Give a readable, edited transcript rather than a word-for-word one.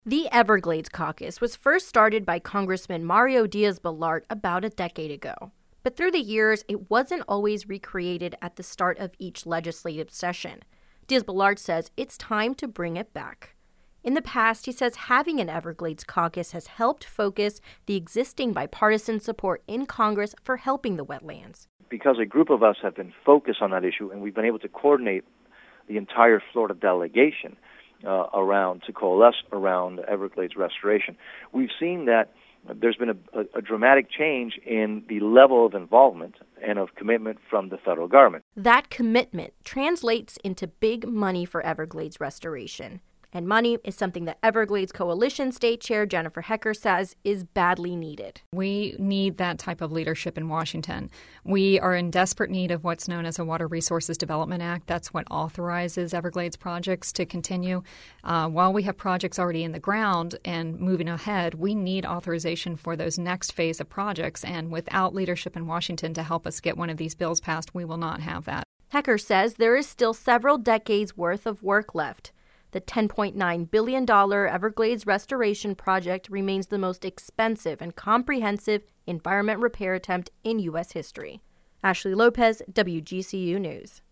The Everglades Caucus was first started by Congressman Mario Diaz-Balart about a decade ago. But through the years, it wasn't always recreated at the start of each legislative session. Diaz-Balart says it's time to bring it back. In the past, he says having an Everglades Caucus has helped focus the existing bipartisan support in Congress for helping the wetlands. Because a group of us have been focused on that issue, and we've been able to coordinate the entire Florida delegation to coalesce around Everglades restoration, we've seen that there's been a dramatic change in the level of involvement and of commitment from the federal government. That commitment translates into big money for Everglades restoration. And money is something that Everglades Coalition State Chair Jennifer Hecker says is badly needed. We need that type of leadership in Washington. We are in desperate need of what's known as a Water Resources Development Act. That's what authorizes Everglades projects to continue. While we have projects already in the ground and moving ahead, we need authorization for those next phase of projects. And without leadership in Washington to help us get one of these bills passed, we will not have that. Hecker says there is still several decades worth of work left. The $10.9 billion Everglades restoration project remains the most expensive and comprehensive environment repair attempt in U.S. history. Ashley Lopez, WGCU News.